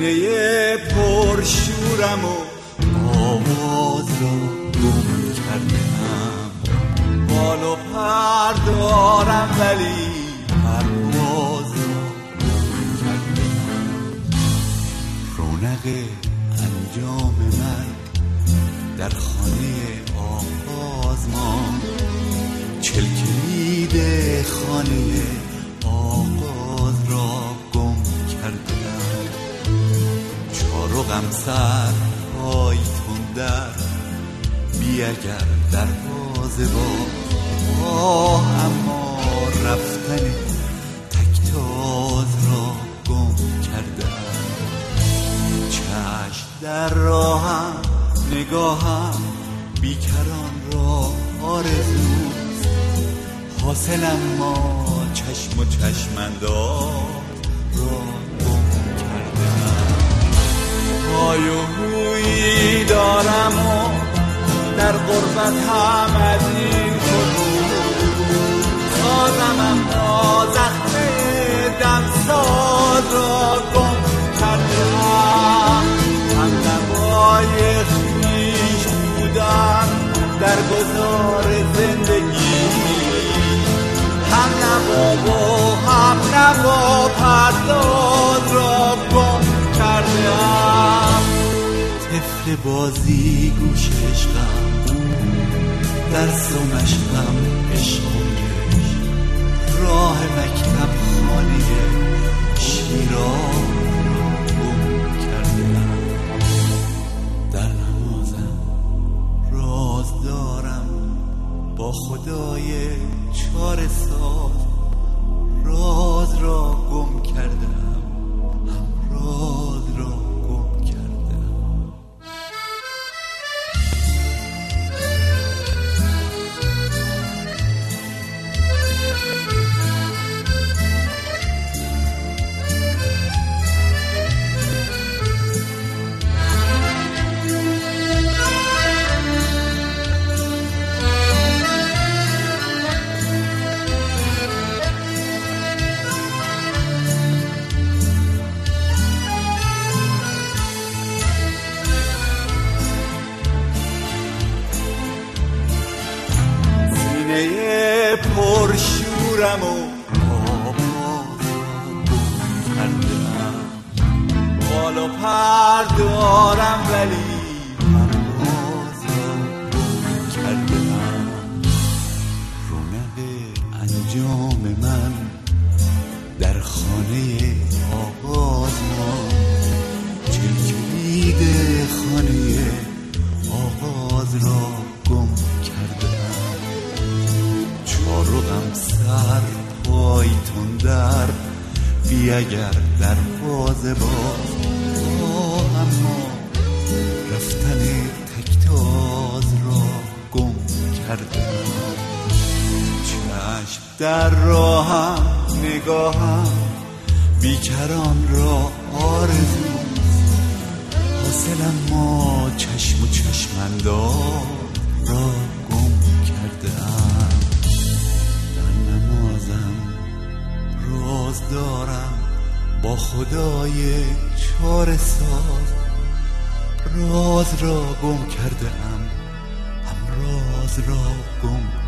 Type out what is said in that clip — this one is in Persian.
سینه پرشورم و آواز را گم کردم. بال و پر دارم ولی پرواز را گم کردم. رونق انجام من در خانه آغاز ماند. کلید خانه آغاز را گم کردم. چارقم سر پای تندر بی اگر دروازه با اما رفتن تکتاز را گم کردم. چشم در راهم نگاهم بیکران را آرزوست. حاصلم ما چشم و چشم‌انداز را گم کردم. های و هویی دارم و در غربت هم از این خطور سازم، اما زخم دمساز را گم کردم. هم نوای خویش بودم در گذار زندگی، هم نوا پرداز را گم کردم. طفل بازی گوش عشقم، درس و مشقم عشقش، راه مکتب خانه شیراز را گم کردم. در نمازم راز دارم با خدای چاره ساز، راز را گم کردم، هم راز را گم کردم. سینه پرشورم و آواز را گم کردم. بال و پر دارم ولی پرواز را گم کردم. رونق انجام من در خانه آغاز ماند. کلید خانه آغاز را گم کردم. چارقم سر پای تندر بی اگر دروازه باز، اما رفتن تکتاز را گم کردم. چشم در راهم نگاهم بیکران را آرزوست. حاصلم ما چشم و چشم‌انداز را گم کردم. راز دارم با خدای چاره ساز، راز را گم کرده ام، هم راز را گم